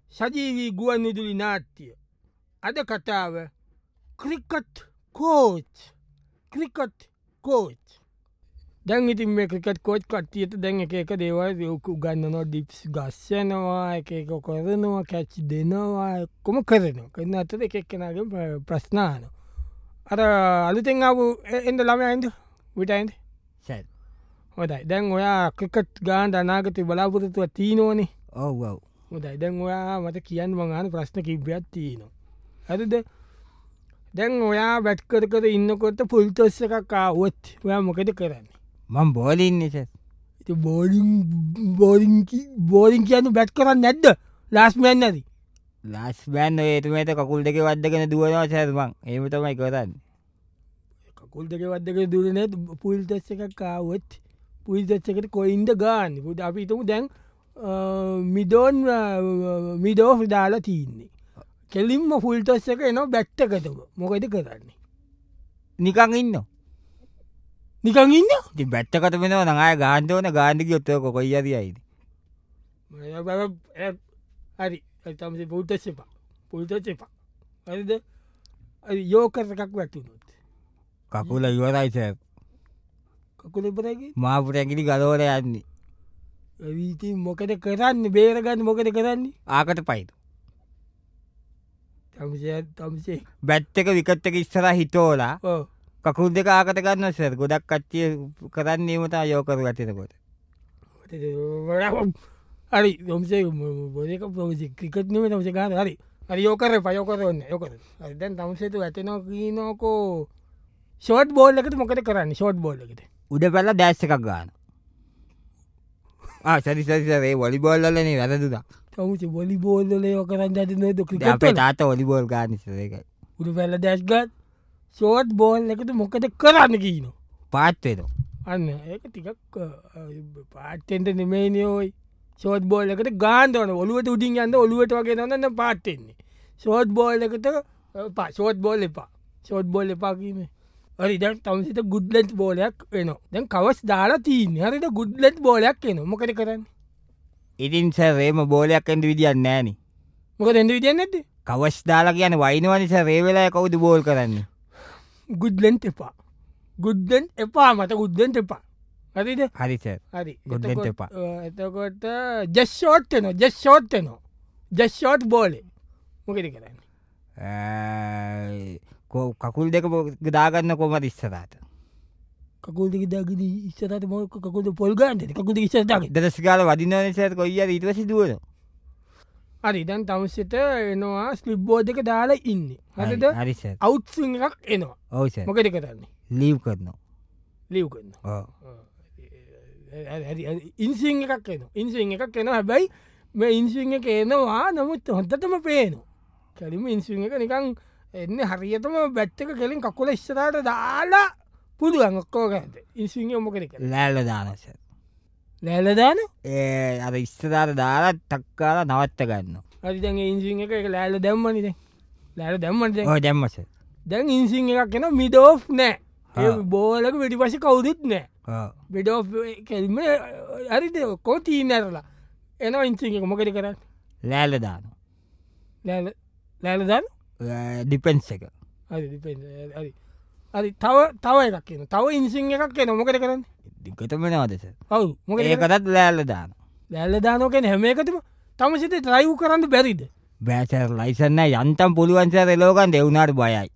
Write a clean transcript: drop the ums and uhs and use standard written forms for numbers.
සජීවී ගුවන් විදුලි නාට්‍ය. අද කතාව ක්‍රිකට් කෝච්. දැන් ඉතින් මේ ක්‍රිකට් කෝච් කට්ටියට දැන් එක දේවල් උගන්නනවා ඩිප්ස් ගස්සනවා එක කරනවා කැච් දෙනවා කොම කරනවා කරන්න අතද එකක් කෙනගේ ප්‍රශ්නාන අර අලුතෙන් ආපු එන්ද ළමයින්ද විටයින්ද හොදයි දැන් ඔයා ක්‍රිකට් ගාන්ඩ අනාගත බලාපොරතුව තිීනෝනේ ඔව් හොදයි දැන් ඔයා මට කියන්න මඟාන ප්‍රශ්න කිබ්‍යත් තියනවා ඇරද දැන් ඔයා බැට්කර ඉන්නකොට පුල්තොස්ස එකක් ආවොත් ඔයා මොකද කරන්න මං බෝලින් නිස බෝලින් කියන්න බැට් කරන්න නැද්ද ලාස්මයන් නැති ලස් බෑන් ඒතුමට කකුල් දෙක වදගෙන දුවනවා සැරමං ඒම තමයි කරන්න කකුල් දෙක වදක දුරන පුල්තස්ස එකක් කාවොත් පුල්තච්චකට කොයින්ද ගාන්න පුට අපිතුමු දැන් මිදෝ දාලා තියන්නේ කෙලින්ම ෆුල්තොස්ස එක එනවා බැට්ටකතම මොකද කරන්නේ නිකං ඉන්න නිකං ඉන්න බැට්ටකට වෙනව නඟය ගාන්ධවන ගාන්ධක යොත්තක කොයි අදයිද හරි තමස පුල්තස් එපා පුල්තච් එපා හරිද යෝකරකක් වැටුනොත් කකුල ඉවරයිස කකුල එපරගේ මාපුට ඇගිලි ගලෝර යන්නේ ඇවිති මොකද කරන්න බේරගන්න මොකද කරන්නේ ආකට පයිතු තමසේ බැත්තක විකත්තක ඉස්සර හිතෝලා කකුල් දෙක ආකට ගන්න සර ගොඩක් කච්චිය කරන්න ඒමතා යෝකර ගතිනකොට හරි යොමසේ බොදක පොසි ක්‍රිකට් නීම තමස ගාන හරි හරි යෝකර පයෝකරන්න යොකර දැන් තමසේතු ඇතනෝ කීනෝකෝ ෂෝට් බෝල් එකට මොකද කරන්න ෂෝට් බෝල් එකට උඩ පැල්ල දැස්ස එකක් ගාන සරිසරිසරේ වලි බෝල්ලනේ වැරදුදා තමසි බොලි බෝල්ල යෝකරන්න ඇති නොද අපේ තාත ඔලිබෝල් ගානිසරකයි උඩ පැල්ල දැස්ගත් ෂෝට් බෝල් එකට මොකද කරන්න කියීන පාත්වේද අන්න ඒක ටිකක් පාට්ටෙන්ට නෙමේනියෝයි ෂෝට් බෝල් එකට ගාන්දවන ඔලුවට උඩින් යන්න ඔලුවට වගේ නන්න පාට්ටෙන්නේ ෂෝට් බෝල් එකට ෂෝට් බෝල් එපා ෂෝට් බෝල් එපා කීම හරි දැන් තමසිට ගුඩ්ලෙන්ට් බෝලයක් වෙනවා දැන් කවස් දාලා තිීන්න හරිට ගුඩ්ලෙට් බෝලයක් එන මොකද කරන්න ඉතින් සරේම බෝලයක් ඇද විදිියන්න ෑන මොක දැද විදිියන්න ඇද කවස් දාලා කියන වයිනවනිස රේවෙලා කවුද බෝල් කරන්න ගුඩ්ලෙන්ට් එපා ගුඩ්දෙන් එපා මට ගුද්දෙන්ට එපා හරිද හරිස හරි ගොඩ්ලෙන්ට එපා එතකොට ජෙස්ෂෝට්තන ජෙස්ෂෝට්තනවා ජෙස්ෂෝට් බෝලේ මොකෙද කරන්න කකුල් දෙක දාගන්න කොමට ඉස්සරට කකුල් දෙක දාගද ඉස්සරට මොක කකුද පොල්ගන්ට කකුද ඉස්සරට දසිකාල වදිනසට කොයිය ඉටවසි දුවන හරි දැන් තමසිට එනවා ස්ලිබ්බෝ දෙක දාලා ඉන්න හරිද හරිස අවුත්සිං එකක් එනවා ඔවස මොකද කරන්නේ ලීව් කරනවා ලිව් කරන්න ඉන්සිං එකක් එන ඉන්සිං එකක් එන හැබැයි මේ ඉන්සිං එක එනවා නමුත් හොන්තටම පේනවා කැලිම ඉන්සිං එක නිකං එන්න හරියතම බැත්තක කෙලින් කකුල ඉස්සරට දාලා පුදුුවන් ඔක්කෝ ඇත ඉන්සිං මොකෙක ලෑල්ල දානස ලෑලදාන ඒ අර ඉස්සදාර දාලත් තක්කාල නවත්ත ගන්න හරිතන් ඉන්සිං එක ලෑල දැම්මනිද ලෑල දැම්මට දැම්මස දැන් ඉන්සිං එකක් එන මිඩෝ් නෑ බෝලක වැඩි පස කවුදුත් නෑ බෙඩෝ කෙල්ම හරිද කෝටී නැරලා එනවා ඉන්සිං එක මොකද කරන්න ලෑල්ල දාන ලෑලදාන ඩිපෙන්ස් එක හරි තව එකක් කියන තව ඉන්සිං එකක් කියන මොකද කරන්න දිකතමෙනවාදස ඔවු මොක ඒකටත් ලෑල්ල දාන ලෑල්ල දානෝකෙන හැම එකතම තම සිත ත්‍රයිව් කරන්න බැරිද බෑසර් ලයිසන්න යන්තම් පුළුවන්සර ලෝකන් දෙවුණට බයයි